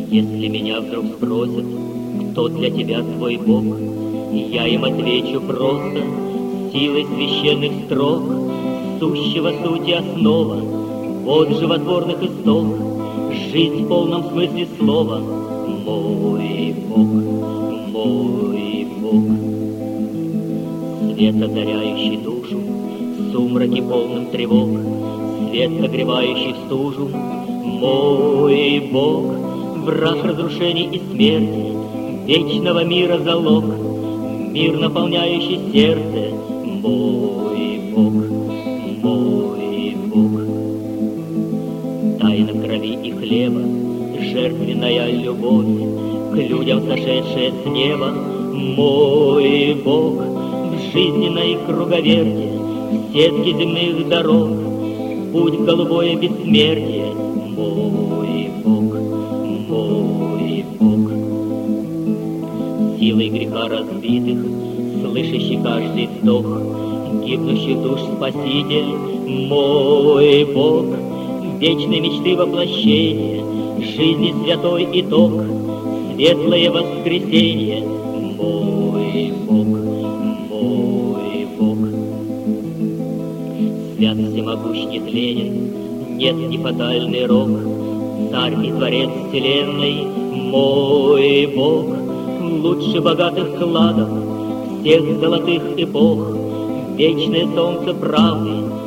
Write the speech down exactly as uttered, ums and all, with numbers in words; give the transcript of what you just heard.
Если меня вдруг спросят, кто для тебя твой Бог, я им отвечу просто силой священных строк, сущего сути основа, вот животворных исток, жизнь в полном смысле слова. Мой Бог, мой Бог, свет озаряющий душу в сумраке полным тревог, свет согревающий в стужу. Мой Бог, враг разрушений и смерти, вечного мира залог, мир, наполняющий сердце. Мой Бог, мой Бог, тайна крови и хлеба, жертвенная любовь, к людям сошедшая с неба. Мой Бог, в жизненной круговерте, в сетке земных дорог, путь в голубое бессмертие. Мой Бог, мой Бог, силой греха разбитых, слышащий каждый вздох, гибнущих душ спаситель. Мой Бог, вечной мечты воплощения, жизни святой итог, светлое воскресенье. Мой Бог, мой Бог, свят всемогущ нетленен, нет ни фатальный рок, царь и творец вселенной. Мой Бог, лучше богатых кладов всех золотых эпох, вечное солнце правды,